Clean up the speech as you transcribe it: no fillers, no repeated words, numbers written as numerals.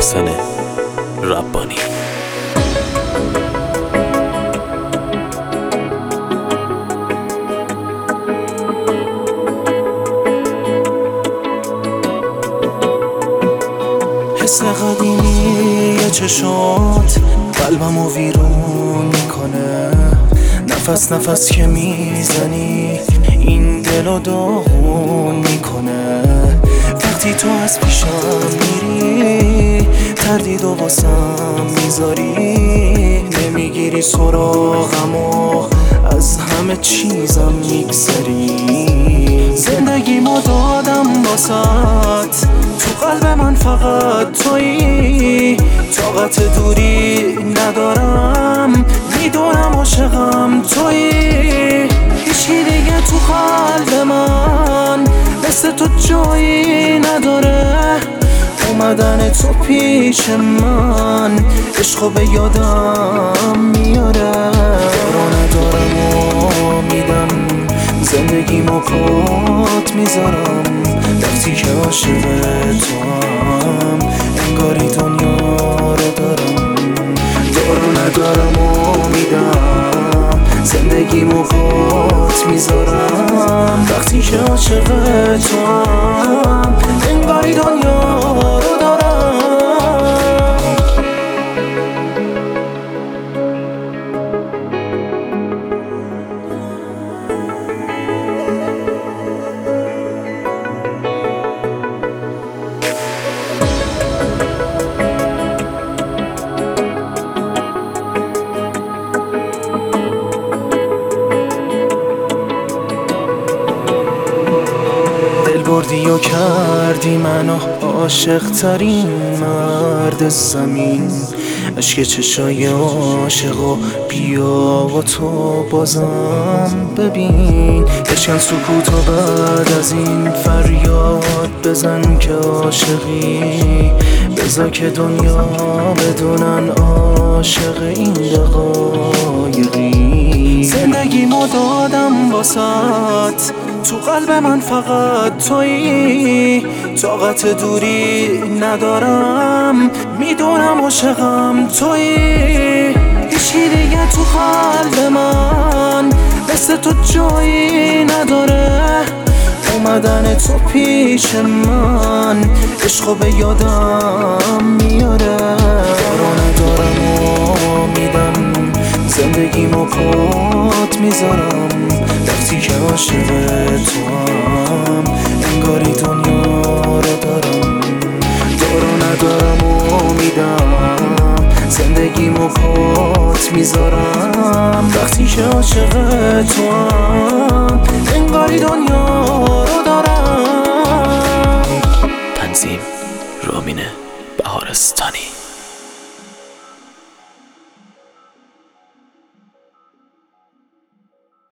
محسن ربانی. حس قدیمی چشات قلبمو ویرون میکنه، نفس نفس که میزنی این دلو داغون میکنه. وقتی تو از پیشم میری تردید و واسم میذاری، نمیگیری سراغمو از همه چیزم میگذری. زندگیمو دادم واسات، تو قلب من فقط تویی، طاقت دوری ندارم، میدونم عاشقم تویی. هیچی دیگه تو قلب من مثل تو جایی نداره، اومدن تو پیش من عشقو به یادم میاره. رو ندارم و میدم زندگیمو پات میذارم، وقتی که عاشق توام انگاری دنیا رو دارم. دارو ندارم و میدم زندگیمو پات میذارم، وقتی که عاشق توام انگاری دنیا رو دارم. بردی و کردی منو عاشق ترین مرد زمین، عشق چشای عاشق و بیا و تو بازم ببین. بشکن سکوت و بعد از این فریاد بزن که عاشقی، بذار که دنیا بدونن عاشق این دقایقی. زندگیمو دادم واسات، تو قلب من فقط تویی، طاقت دوری ندارم، میدونم عاشقم تویی. هیچی دیگه تو قلب من مثل تو جایی نداره، اومدن تو پیش من عشقو به یادم میاره. رو ندارم و میدم زندگیمو پات میذارم، وقتی که عاشق توام انگاری دنیا رو دارم. دارو ندارم و میدم زندگیمو پات میذارم، وقتی که عاشق توام انگاری دنیا رو دارم. تنظیم رامین بهارستانی.